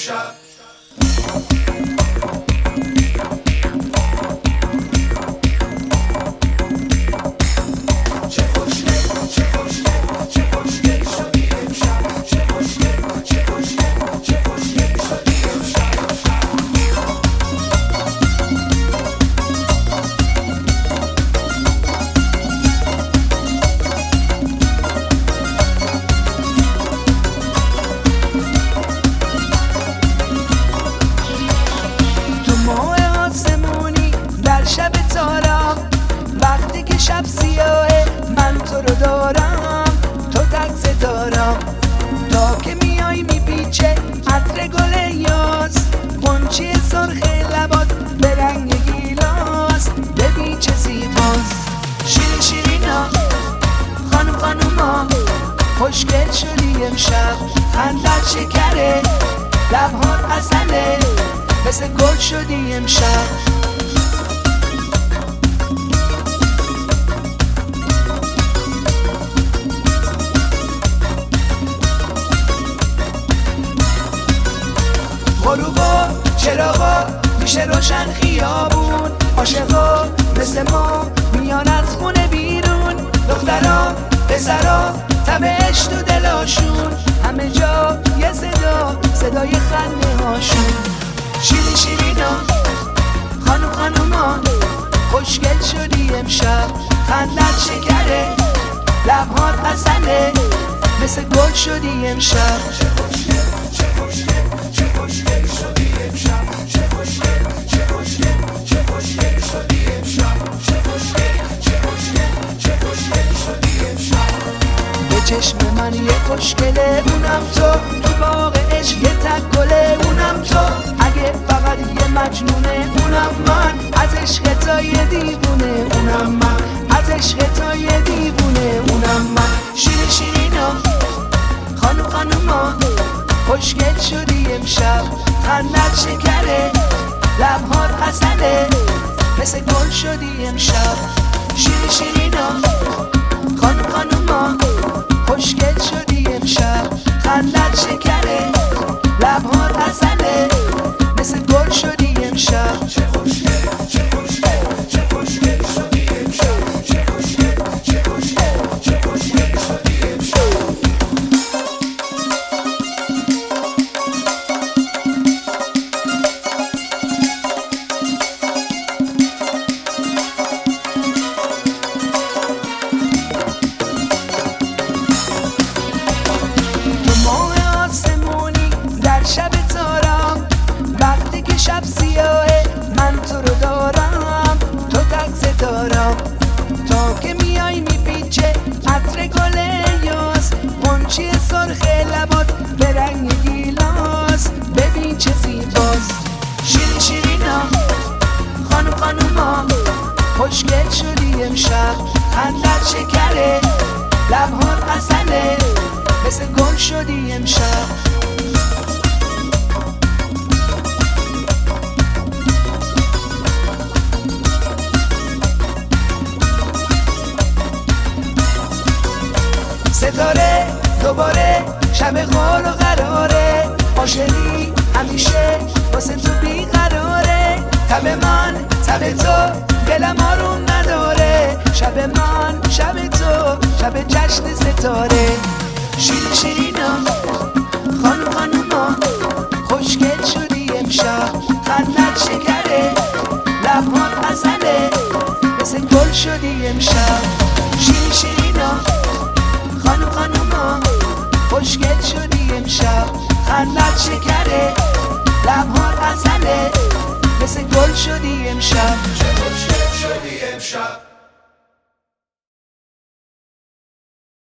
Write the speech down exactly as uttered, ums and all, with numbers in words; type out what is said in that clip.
امشب. شب تارم وقتی که شب سیاهه من تو رو دارم، تو تک ستارم تا که میای میپیچه عطر گل یاس، غنچه سرخ لبات به رنگ گیلاس، ببین چه زیباست. شیرین شیرینا خانم خانوما خوشگل شدی امشب، خندت شکره لبهات عسله مثل گل شدی امشب. غروبا چراغا میشه روشن خیابون، عاشقا مثل ما میان از خونه بیرون، دخترا پسرا تبش تو دلاشون، همه جا یه صدا صدای خنده هاشون. شیرین شیرینا خانم خانوما خوشگل شدی امشب، خندت شکره لبهات عسله مثل گل شدی امشب. چشم من یه خوشگله اونم تو، تو باغ عشق یه تک گله اونم تو، اگه فقط یه مجنونه اونم من، از عشق تا یه دیوونه اونم من، از عشق تا یه دیوونه اونم من. شیرین شیرینا خانم خانوما خوشگل شدی امشب، خندت شکره لبهات عسله مثل گل شدی امشب. شیرین شیرینا خانم خانوما خوشگل شدی امشب، خندت شکره لبهات عسله مثل گل شدی امشب. چه خوشگل چه خوشگل چه خوشگل شدی امشب، چه خوشگل چه خوشگل چه خوشگل شدی امشب. شب تارم وقتی که شب سیاهه من تو رو دارم، تو تک ستارم تا که میای میپیچه عطر گل یاس، غنچه سرخ لبات به رنگ گیلاس، ببین چه زیباست. شیرین شیرینا خانم خانوما خوشگل شدی امشب، خندت شکره لبهات عسله مثل گل شدی امشب. ستاره دوباره شب قول و قراره، عاشقی همیشه واسه تو بیقراره، تب من تب تو دلم آروم نداره، شب من شب تو شب جشن ستاره. شیرین شیرینا خانم خانوما خوشگل شدی امشب، خندت شکره لبهات عسله مثل گل شدی امشب. شیرین شیرینا خانم خانوما خوشگل شدی امشب، خندت شکره لبهات عسله مثل گل شدی امشب. چه خوشگل شدی امشب.